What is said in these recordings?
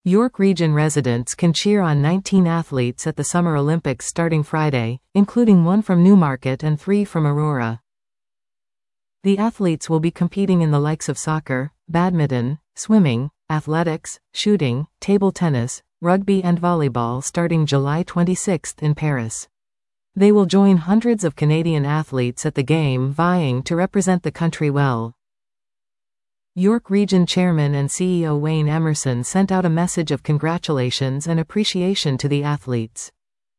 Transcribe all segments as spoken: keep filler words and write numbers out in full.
York Region residents can cheer on nineteen athletes at the Summer Olympics starting Friday, including one from Newmarket and three from Aurora. The athletes will be competing in the likes of soccer, badminton, swimming, athletics, shooting, table tennis, rugby and volleyball starting July twenty-sixth in Paris. They will join hundreds of Canadian athletes at the game vying to represent the country well. York Region Chairman and C E O Wayne Emerson sent out a message of congratulations and appreciation to the athletes.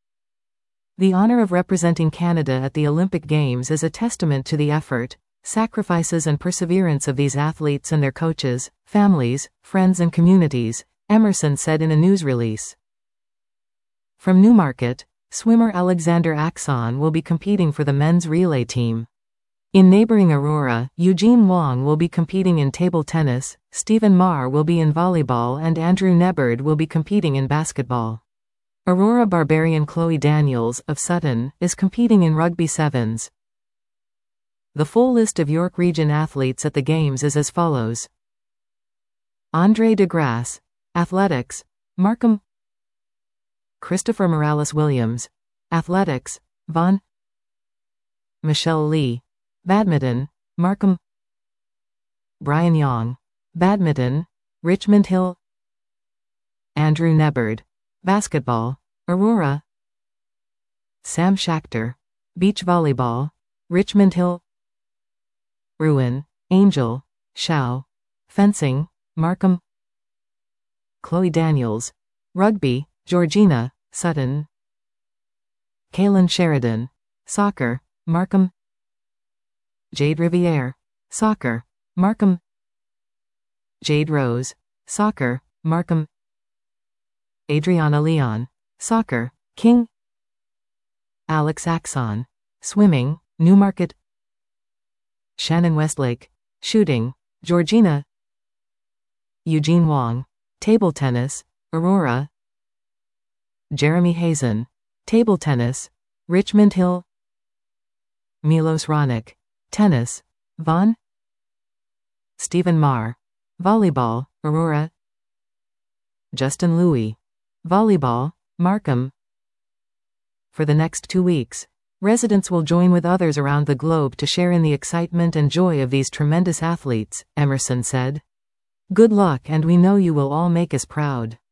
The honor of representing Canada at the Olympic Games is a testament to the effort, sacrifices and perseverance of these athletes and their coaches, families, friends and communities, Emerson said in a news release. From Newmarket, swimmer Alexander Axon will be competing for the men's relay team. In neighboring Aurora, Eugene Wong will be competing in table tennis, Stephen Marr will be in volleyball and Andrew Nebard will be competing in basketball. Aurora Barbarian Chloe Daniels, of Sutton, is competing in rugby sevens. The full list of York Region athletes at the Games is as follows. Andre de Grasse, Athletics, Markham. Christopher Morales-Williams, Athletics, Vaughan. Michelle Lee, Badminton, Markham. Brian Young, Badminton, Richmond Hill. Andrew Nebard, Basketball, Aurora. Sam Schachter, Beach Volleyball, Richmond Hill. Ruin, Angel, Shao, Fencing, Markham. Chloe Daniels, Rugby, Georgina, Sutton. Kaylin Sheridan, Soccer, Markham. Jade Riviere, Soccer, Markham. Jade Rose, Soccer, Markham. Adriana Leon, Soccer, King. Alex Axon, Swimming, Newmarket. Shannon Westlake, Shooting, Georgina. Eugene Wong, Table Tennis, Aurora. Jeremy Hazen, Table Tennis, Richmond Hill. Milos Raonic, Tennis, Vaughan. Stephen Marr, Volleyball, Aurora. Justin Louis, Volleyball, Markham. For the next two weeks, residents will join with others around the globe to share in the excitement and joy of these tremendous athletes, Emerson said. Good luck and we know you will all make us proud.